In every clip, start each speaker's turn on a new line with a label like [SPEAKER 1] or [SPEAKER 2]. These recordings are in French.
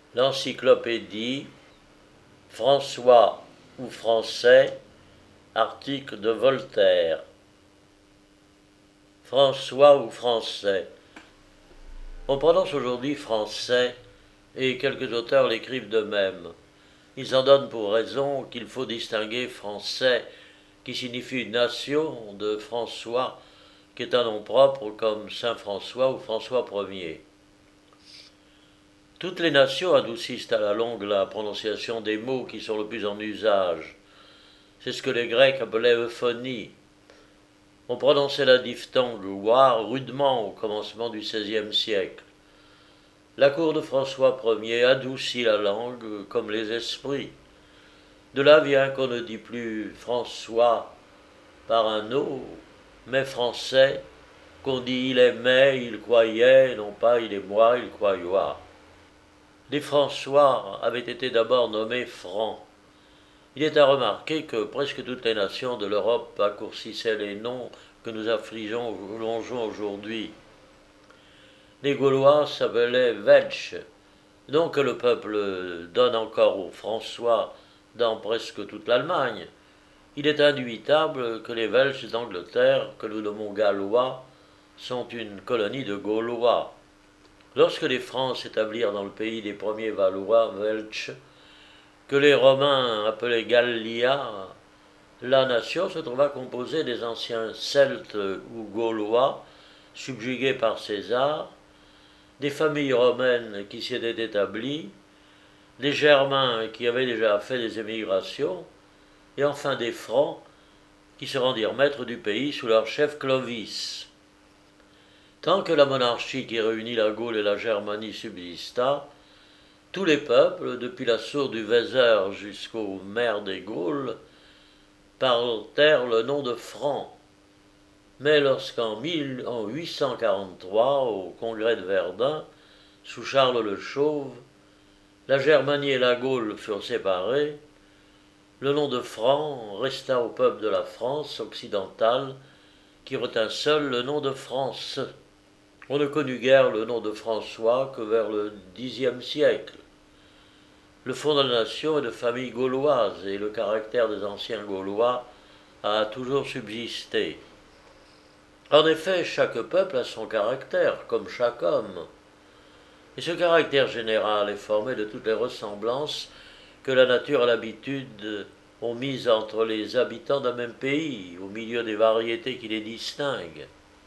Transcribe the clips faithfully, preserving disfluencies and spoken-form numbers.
[SPEAKER 1] L'encyclopédie, François ou Français, article de Voltaire. François ou Français. On prononce aujourd'hui français et quelques auteurs l'écrivent de même. Ils en donnent pour raison qu'il faut distinguer français, qui signifie une nation, de François, qui est un nom propre comme Saint François ou François Ier. Toutes les nations adoucissent à la longue la prononciation des mots qui sont le plus en usage. C'est ce que les Grecs appelaient euphonie. On prononçait la diphtongue oua rudement au commencement du seizième siècle. La cour de François Ier adoucit la langue comme les esprits. De là vient qu'on ne dit plus François par un O, mais français, qu'on dit il aimait, il croyait, non pas il est moi, il croyoit. Les François avaient été d'abord nommés Francs. Il est à remarquer que presque toutes les nations de l'Europe accourcissaient les noms que nous affligeons aujourd'hui. Les Gaulois s'appelaient Welsch, nom que le peuple donne encore aux François dans presque toute l'Allemagne. Il est indubitable que les Welsh d'Angleterre, que nous nommons Gallois, sont une colonie de Gaulois. Lorsque les Francs s'établirent dans le pays des premiers Valois, Welsh, que les Romains appelaient Gallia, la nation se trouva composée des anciens Celtes ou Gaulois, subjugués par César, des familles romaines qui s'y étaient établies, des Germains qui avaient déjà fait des émigrations, et enfin des Francs qui se rendirent maîtres du pays sous leur chef Clovis. Tant que la monarchie qui réunit la Gaule et la Germanie subsista, tous les peuples, depuis la source du Weser jusqu'aux mers des Gaules, portèrent le nom de Francs. Mais lorsqu'en huit cent quarante-trois, au congrès de Verdun, sous Charles le Chauve, la Germanie et la Gaule furent séparées, le nom de Francs resta au peuple de la France occidentale, qui retint seul le nom de France. On ne connut guère le nom de François que vers le dixième siècle. Le fond de la nation est de famille gauloise et le caractère des anciens Gaulois a toujours subsisté. En effet, chaque peuple a son caractère, comme chaque homme. Et ce caractère général est formé de toutes les ressemblances que la nature et l'habitude ont mises entre les habitants d'un même pays, au milieu des variétés qui les distinguent.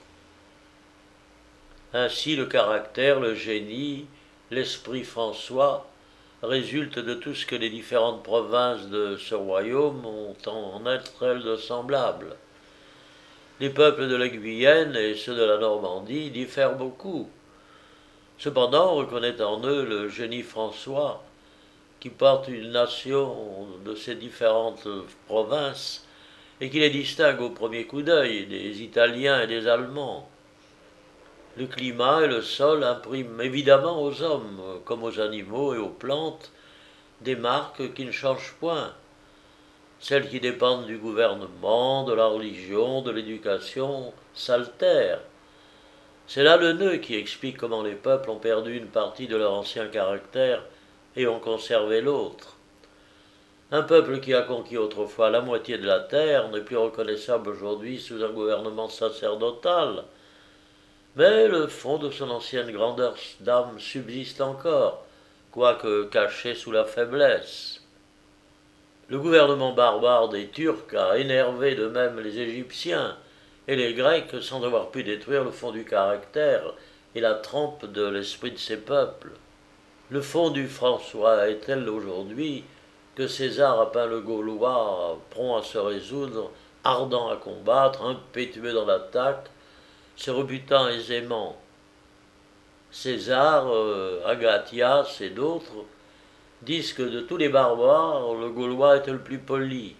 [SPEAKER 1] Ainsi, le caractère, le génie, l'esprit François résultent de tout ce que les différentes provinces de ce royaume ont en être elles de semblables. Les peuples de la Guyenne et ceux de la Normandie diffèrent beaucoup. Cependant, on reconnaît en eux le génie François, qui porte une nation de ces différentes provinces et qui les distingue au premier coup d'œil des Italiens et des Allemands. Le climat et le sol impriment évidemment aux hommes, comme aux animaux et aux plantes, des marques qui ne changent point. Celles qui dépendent du gouvernement, de la religion, de l'éducation, s'altèrent. C'est là le nœud qui explique comment les peuples ont perdu une partie de leur ancien caractère et ont conservé l'autre. Un peuple qui a conquis autrefois la moitié de la terre n'est plus reconnaissable aujourd'hui sous un gouvernement sacerdotal, mais le fond de son ancienne grandeur d'âme subsiste encore, quoique caché sous la faiblesse. Le gouvernement barbare des Turcs a énervé de même les Égyptiens et les Grecs sans avoir pu détruire le fond du caractère et la trempe de l'esprit de ces peuples. Le fond du François est tel aujourd'hui que César a peint le Gaulois prompt à se résoudre, ardent à combattre, impétueux dans l'attaque, se rebutant aisément. César, euh, Agathias et d'autres disent que de tous les barbares, le Gaulois était le plus poli.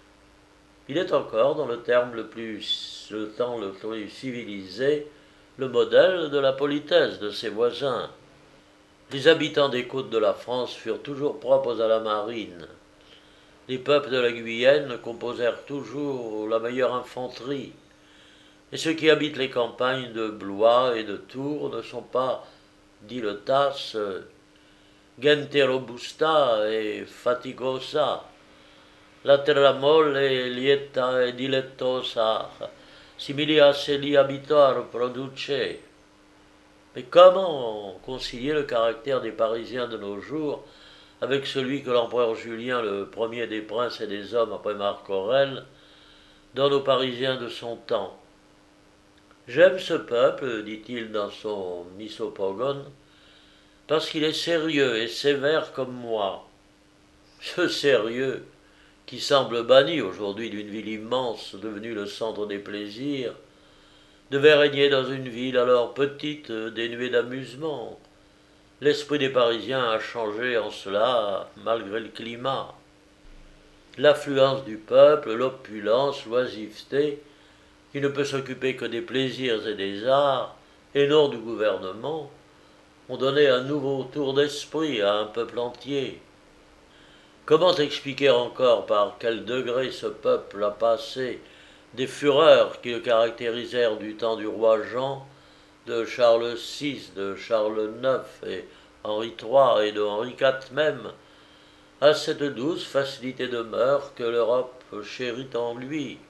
[SPEAKER 1] Il est encore, dans le terme le plus, le temps le plus civilisé, le modèle de la politesse de ses voisins. Les habitants des côtes de la France furent toujours propres à la marine. Les peuples de la Guyenne composèrent toujours la meilleure infanterie. Et ceux qui habitent les campagnes de Blois et de Tours ne sont pas, dit le Tasse, gente robusta e faticosa, la terra molle, lieta e dilettosa, simili a se li habitar produce. Mais comment concilier le caractère des Parisiens de nos jours avec celui que l'empereur Julien, le premier des princes et des hommes après Marc Aurèle, donne aux Parisiens de son temps? J'aime ce peuple, dit-il dans son Misopogon, parce qu'il est sérieux et sévère comme moi. Ce sérieux, qui semble banni aujourd'hui d'une ville immense devenue le centre des plaisirs, devait régner dans une ville alors petite, dénuée d'amusement. L'esprit des Parisiens a changé en cela, malgré le climat. L'affluence du peuple, l'opulence, l'oisiveté, qui ne peut s'occuper que des plaisirs et des arts, et non du gouvernement, ont donné un nouveau tour d'esprit à un peuple entier. Comment expliquer encore par quel degré ce peuple a passé des fureurs qui le caractérisèrent du temps du roi Jean, de Charles six, de Charles neuf et Henri trois et de Henri quatre même, à cette douce facilité de mœurs que l'Europe chérit en lui?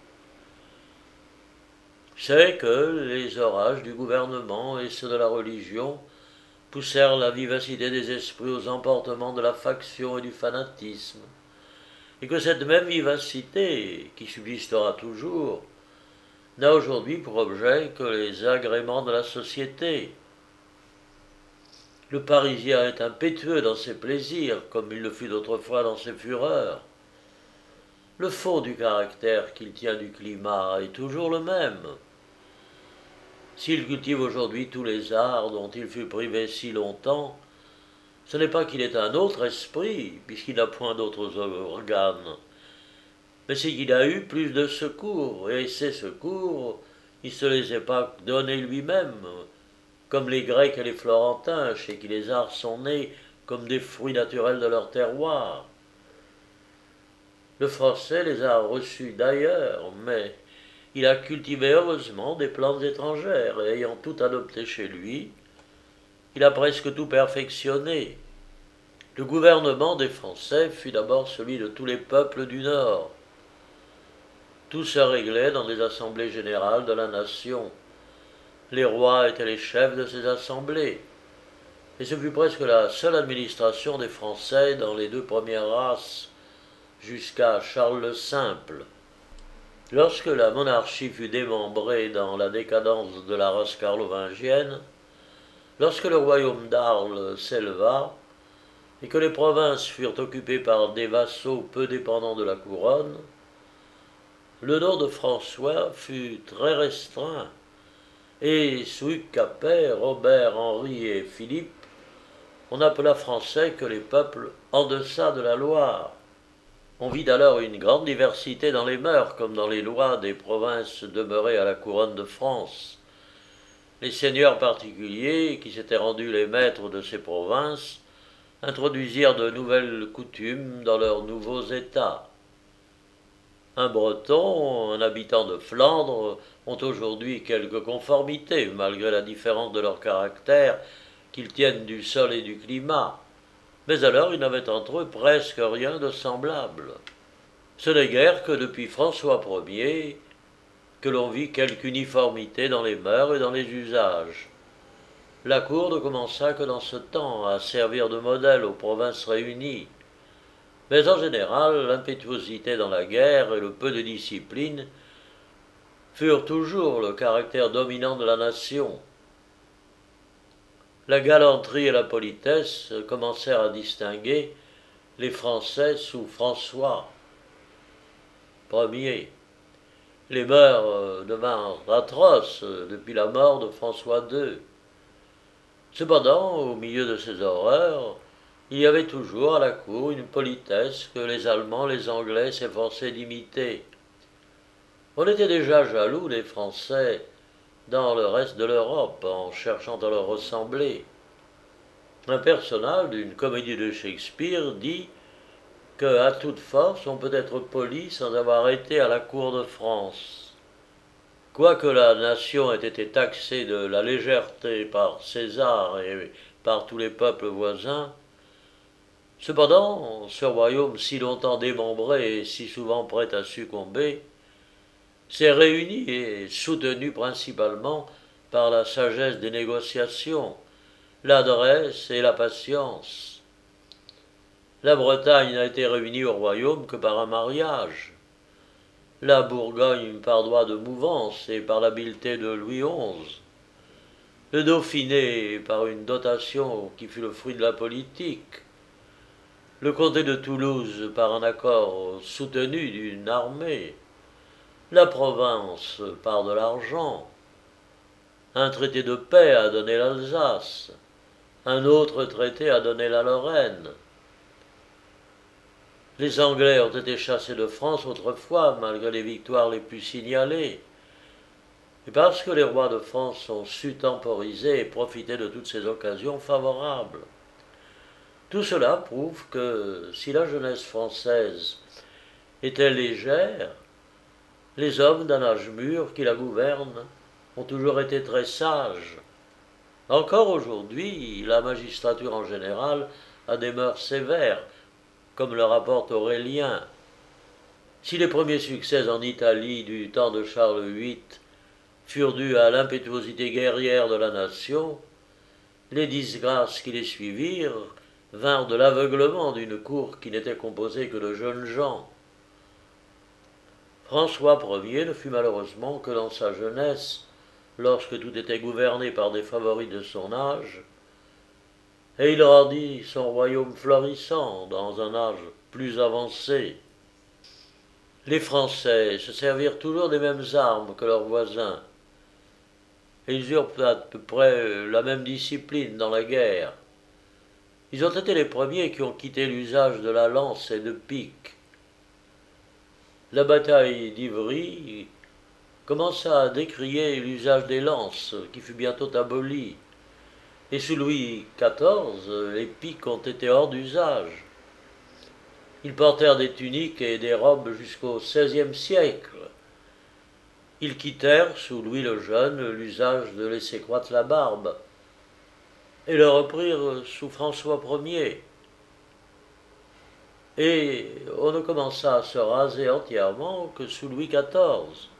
[SPEAKER 1] C'est que les orages du gouvernement et ceux de la religion poussèrent la vivacité des esprits aux emportements de la faction et du fanatisme, et que cette même vivacité, qui subsistera toujours, n'a aujourd'hui pour objet que les agréments de la société. Le Parisien est impétueux dans ses plaisirs, comme il le fut d'autrefois dans ses fureurs. Le fond du caractère qu'il tient du climat est toujours le même. S'il cultive aujourd'hui tous les arts dont il fut privé si longtemps, ce n'est pas qu'il ait un autre esprit, puisqu'il n'a point d'autres organes, mais c'est qu'il a eu plus de secours, et ces secours, il ne se les a pas donnés lui-même, comme les Grecs et les Florentins, chez qui les arts sont nés comme des fruits naturels de leur terroir. Le Français les a reçus d'ailleurs, mais il a cultivé heureusement des plantes étrangères, et ayant tout adopté chez lui, il a presque tout perfectionné. Le gouvernement des Français fut d'abord celui de tous les peuples du Nord. Tout se réglait dans les assemblées générales de la nation. Les rois étaient les chefs de ces assemblées. Et ce fut presque la seule administration des Français dans les deux premières races, jusqu'à Charles le Simple. Lorsque la monarchie fut démembrée dans la décadence de la race carlovingienne, lorsque le royaume d'Arles s'éleva, et que les provinces furent occupées par des vassaux peu dépendants de la couronne, le nom de François fut très restreint, et sous Capet, Robert, Henri et Philippe, on appela français que les peuples en deçà de la Loire. On vit alors une grande diversité dans les mœurs, comme dans les lois des provinces demeurées à la couronne de France. Les seigneurs particuliers, qui s'étaient rendus les maîtres de ces provinces, introduisirent de nouvelles coutumes dans leurs nouveaux États. Un Breton, un habitant de Flandre, ont aujourd'hui quelques conformités, malgré la différence de leur caractère, qu'ils tiennent du sol et du climat. Mais alors ils n'avaient entre eux presque rien de semblable. Ce n'est guère que depuis François Ier que l'on vit quelque uniformité dans les mœurs et dans les usages. La cour ne commença que dans ce temps à servir de modèle aux provinces réunies. Mais en général, l'impétuosité dans la guerre et le peu de discipline furent toujours le caractère dominant de la nation. La galanterie et la politesse commencèrent à distinguer les Français sous François Ier. Les mœurs devinrent atroces depuis la mort de François deux. Cependant, au milieu de ces horreurs, il y avait toujours à la cour une politesse que les Allemands, les Anglais s'efforçaient d'imiter. On était déjà jaloux des Français dans le reste de l'Europe, en cherchant à leur ressembler. Un personnage d'une comédie de Shakespeare dit que, à toute force, on peut être poli sans avoir été à la cour de France. Quoique la nation ait été taxée de la légèreté par César et par tous les peuples voisins, Cependant, ce royaume si longtemps démembré et si souvent prêt à succomber, s'est réuni et soutenu principalement par la sagesse des négociations, l'adresse et la patience. La Bretagne n'a été réunie au royaume que par un mariage, la Bourgogne par droit de mouvance et par l'habileté de Louis onze, le Dauphiné par une dotation qui fut le fruit de la politique, le comté de Toulouse par un accord soutenu d'une armée, la Provence par de l'argent. Un traité de paix a donné l'Alsace, un autre traité a donné la Lorraine. Les Anglais ont été chassés de France autrefois, malgré les victoires les plus signalées. Et parce que les rois de France ont su temporiser et profiter de toutes ces occasions favorables. Tout cela prouve que si la jeunesse française était légère, les hommes d'un âge mûr qui la gouvernent ont toujours été très sages. Encore aujourd'hui, la magistrature en général a des mœurs sévères, comme le rapporte Aurélien. Si les premiers succès en Italie du temps de Charles huit furent dus à l'impétuosité guerrière de la nation, les disgrâces qui les suivirent vinrent de l'aveuglement d'une cour qui n'était composée que de jeunes gens. François Ier ne fut malheureusement que dans sa jeunesse, lorsque tout était gouverné par des favoris de son âge, et il rendit son royaume florissant dans un âge plus avancé. Les Français se servirent toujours des mêmes armes que leurs voisins, et ils eurent à peu près la même discipline dans la guerre. Ils ont été les premiers qui ont quitté l'usage de la lance et de pique. La bataille d'Ivry commença à décrier l'usage des lances, qui fut bientôt aboli. Et sous Louis quatorze, les piques ont été hors d'usage. Ils portèrent des tuniques et des robes jusqu'au seizième siècle. Ils quittèrent, sous Louis le Jeune, l'usage de laisser croître la barbe, et le reprirent sous François Ier. Et on ne commença à se raser entièrement que sous Louis quatorze.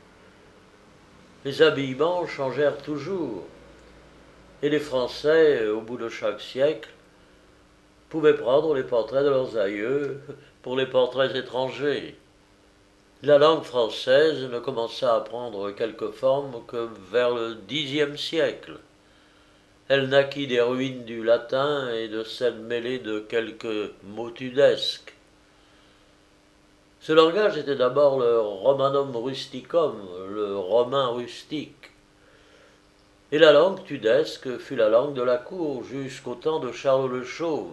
[SPEAKER 1] Les habillements changèrent toujours, et les Français, au bout de chaque siècle, pouvaient prendre les portraits de leurs aïeux pour les portraits étrangers. La langue française ne commença à prendre quelque forme que vers le dixième siècle. Elle naquit des ruines du latin et de celles mêlées de quelques mots tudesques. Ce langage était d'abord le romanum rusticum, le romain rustique. Et la langue tudesque fut la langue de la cour jusqu'au temps de Charles le Chauve.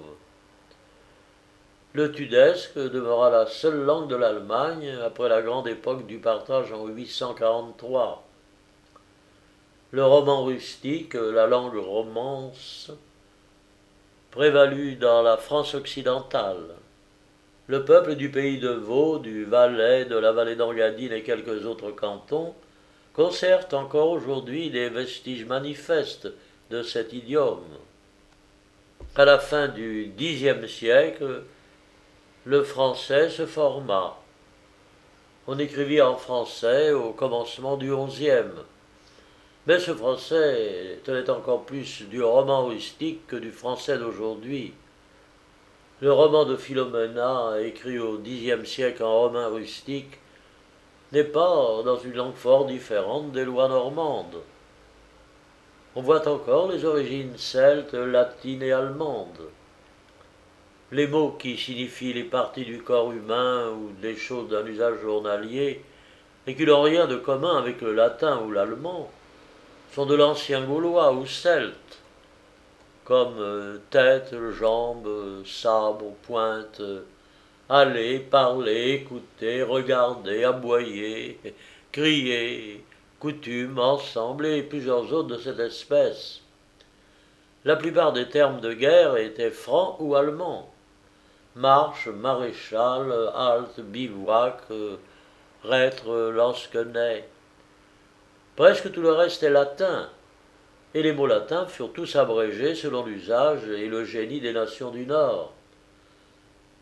[SPEAKER 1] Le tudesque demeura la seule langue de l'Allemagne après la grande époque du partage en huit cent quarante-trois. Le roman rustique, la langue romance, prévalut dans la France occidentale. Le peuple du pays de Vaud, du Valais, de la vallée d'Engadine et quelques autres cantons conservent encore aujourd'hui des vestiges manifestes de cet idiome. À la fin du dixième siècle, le français se forma. On écrivit en français au commencement du onzième. Mais ce français tenait encore plus du roman rustique que du français d'aujourd'hui. Le roman de Philomena, écrit au dixième siècle en romain rustique, n'est pas dans une langue fort différente des lois normandes. On voit encore les origines celtes, latines et allemandes. Les mots qui signifient les parties du corps humain ou des choses d'un usage journalier et qui n'ont rien de commun avec le latin ou l'allemand sont de l'ancien gaulois ou celte, comme euh, tête, jambes, sabre, pointe, aller, parler, écouter, regarder, aboyer, crier, coutume, ensemble et plusieurs autres de cette espèce. La plupart des termes de guerre étaient francs ou allemands. Marche, maréchal, halte, bivouac, reître, lansquenet. Presque tout le reste est latin, et les mots latins furent tous abrégés selon l'usage et le génie des nations du Nord.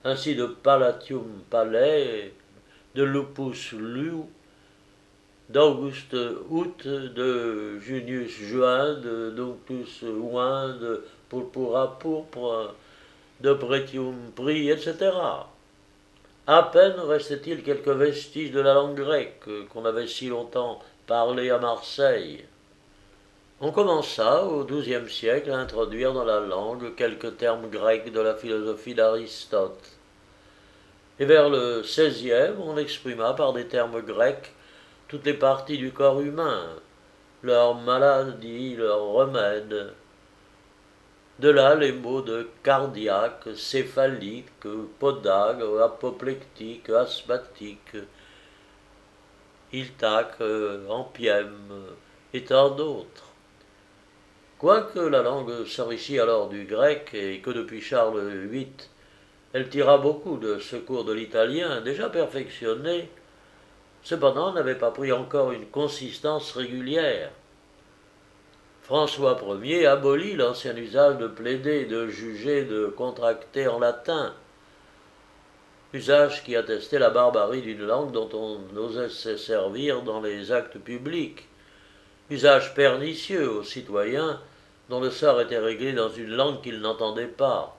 [SPEAKER 1] ainsi de Palatium palais, de Lupus lu, d'Auguste août, de Junius juin, de Dunctus ouin, de Purpura pourpre, de Pretium prix, et cetera. À peine restait-il quelques vestiges de la langue grecque qu'on avait si longtemps parlé à Marseille. On commença au douzième siècle à introduire dans la langue quelques termes grecs de la philosophie d'Aristote. Et vers le seizième, on exprima par des termes grecs toutes les parties du corps humain, leurs maladies, leurs remèdes. De là les mots de cardiaque, céphalique, podagre, apoplectique, asthmatique, iltaque, ampième, et tant d'autres. Quoique la langue s'enrichit alors du grec et que depuis Charles huit, elle tira beaucoup de secours de l'italien, déjà perfectionné, cependant n'avait pas pris encore une consistance régulière. François Ier abolit l'ancien usage de plaider, de juger, de contracter en latin, usage qui attestait la barbarie d'une langue dont on n'osait se servir dans les actes publics, usage pernicieux aux citoyens dont le sort était réglé dans une langue qu'ils n'entendaient pas.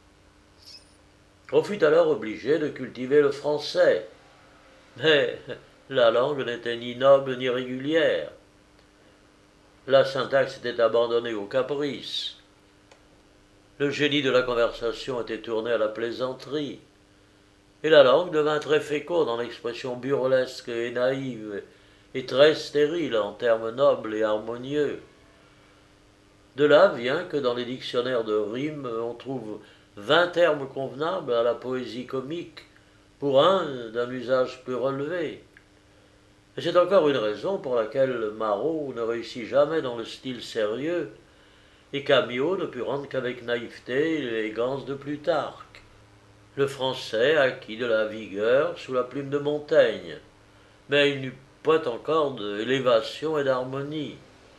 [SPEAKER 1] On fut alors obligé de cultiver le français, mais la langue n'était ni noble ni régulière. La syntaxe était abandonnée au caprice. Le génie de la conversation était tourné à la plaisanterie. Et la langue devint très féconde en expressions burlesques et naïves, et très stérile en termes nobles et harmonieux. De là vient que dans les dictionnaires de rimes, on trouve vingt termes convenables à la poésie comique, pour un d'un usage plus relevé. Et c'est encore une raison pour laquelle Marot ne réussit jamais dans le style sérieux, et Camillo ne put rendre qu'avec naïveté et l'élégance de Plutarque. Le français acquit de la vigueur sous la plume de Montaigne, mais il n'eut point encore d'élévation et d'harmonie.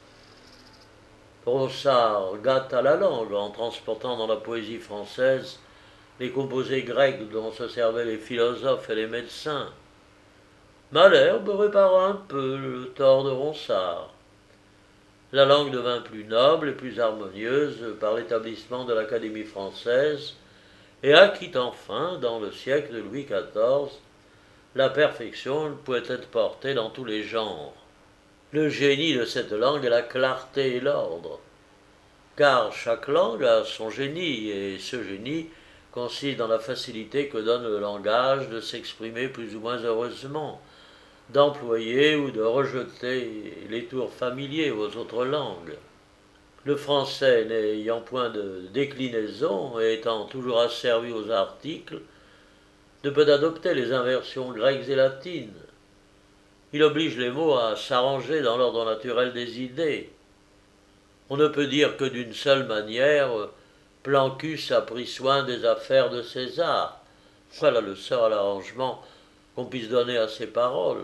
[SPEAKER 1] Ronsard gâta la langue en transportant dans la poésie française les composés grecs dont se servaient les philosophes et les médecins. Malherbe répara un peu le tort de Ronsard. La langue devint plus noble et plus harmonieuse par l'établissement de l'Académie française et acquit enfin, dans le siècle de Louis quatorze, la perfection qui pouvait être portée dans tous les genres. Le génie de cette langue est la clarté et l'ordre, car chaque langue a son génie, et ce génie consiste dans la facilité que donne le langage de s'exprimer plus ou moins heureusement, d'employer ou de rejeter les tours familiers aux autres langues. Le français n'ayant point de déclinaison et étant toujours asservi aux articles, ne peut adopter les inversions grecques et latines. Il oblige les mots à s'arranger dans l'ordre naturel des idées. On ne peut dire que d'une seule manière « Plancus a pris soin des affaires de César ». Voilà le seul arrangement qu'on puisse donner à ces paroles.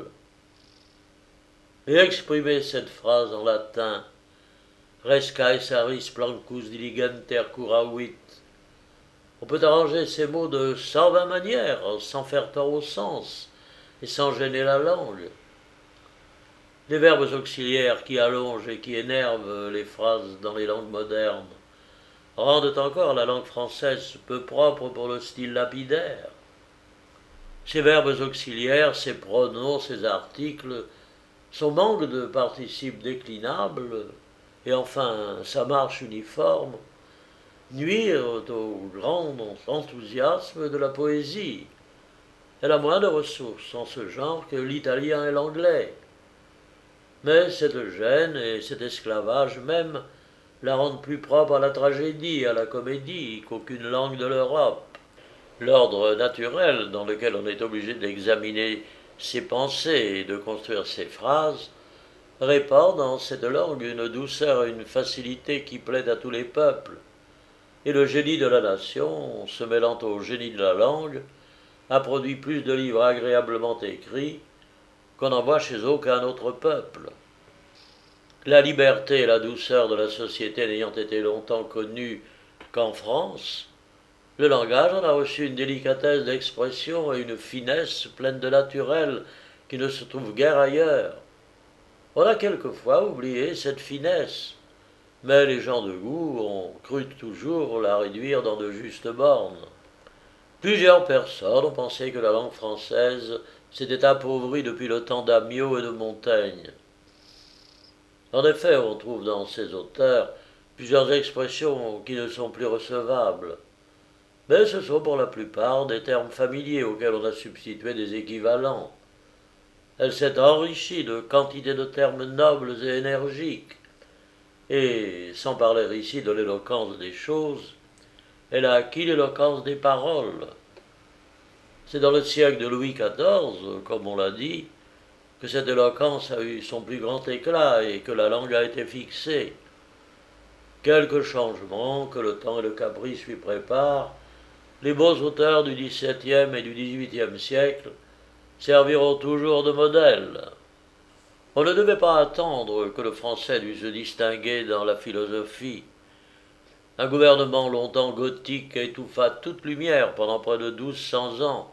[SPEAKER 1] Et exprimer cette phrase en latin « Res Caesaris plancus diligenter curavit ». On peut arranger ces mots de cent vingt manières, sans faire tort au sens, et sans gêner la langue. Les verbes auxiliaires qui allongent et qui énervent les phrases dans les langues modernes rendent encore la langue française peu propre pour le style lapidaire. Ces verbes auxiliaires, ces pronoms, ces articles, son manque de participes déclinables, et enfin sa marche uniforme, nuirent au grand enthousiasme de la poésie. Elle a moins de ressources en ce genre que l'italien et l'anglais. Mais cette gêne et cet esclavage même la rendent plus propre à la tragédie et à la comédie qu'aucune langue de l'Europe. L'ordre naturel dans lequel on est obligé d'examiner ses pensées et de construire ses phrases répand dans cette langue une douceur et une facilité qui plaît à tous les peuples. Et le génie de la nation, se mêlant au génie de la langue, a produit plus de livres agréablement écrits qu'on n'en voit chez aucun autre peuple. La liberté et la douceur de la société n'ayant été longtemps connues qu'en France, Le langage en a reçu une délicatesse d'expression et une finesse pleine de naturel qui ne se trouve guère ailleurs. On a quelquefois oublié cette finesse, mais les gens de goût ont cru toujours la réduire dans de justes bornes. Plusieurs personnes ont pensé que la langue française s'était appauvrie depuis le temps d'Amyot et de Montaigne. En effet, on trouve dans ces auteurs plusieurs expressions qui ne sont plus recevables, mais ce sont pour la plupart des termes familiers auxquels on a substitué des équivalents. Elle s'est enrichie de quantité de termes nobles et énergiques, et, sans parler ici de l'éloquence des choses, elle a acquis l'éloquence des paroles. C'est dans le siècle de Louis quatorze, comme on l'a dit, que cette éloquence a eu son plus grand éclat et que la langue a été fixée. Quelques changements que le temps et le caprice lui préparent, les beaux auteurs du dix-septième et du dix-huitième siècle serviront toujours de modèle. On ne devait pas attendre que le français dût se distinguer dans la philosophie. Un gouvernement longtemps gothique étouffa toute lumière pendant près de douze cents ans,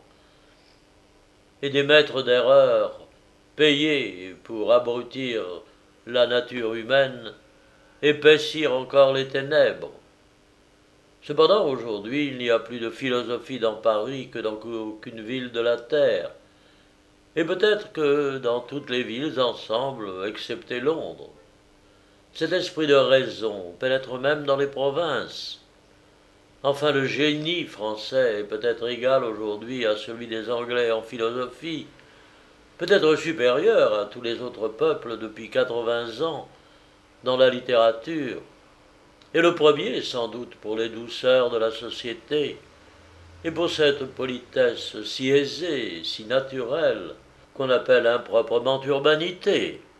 [SPEAKER 1] et des maîtres d'erreur, payés pour abrutir la nature humaine, épaissirent encore les ténèbres. Cependant, aujourd'hui, il n'y a plus de philosophie dans Paris que dans aucune ville de la terre, et peut-être que dans toutes les villes ensemble, excepté Londres. Cet esprit de raison pénètre même dans les provinces. Enfin, le génie français est peut-être égal aujourd'hui à celui des Anglais en philosophie, peut-être supérieur à tous les autres peuples depuis quatre-vingts ans dans la littérature, et le premier sans doute pour les douceurs de la société, et pour cette politesse si aisée, si naturelle, qu'on appelle improprement urbanité.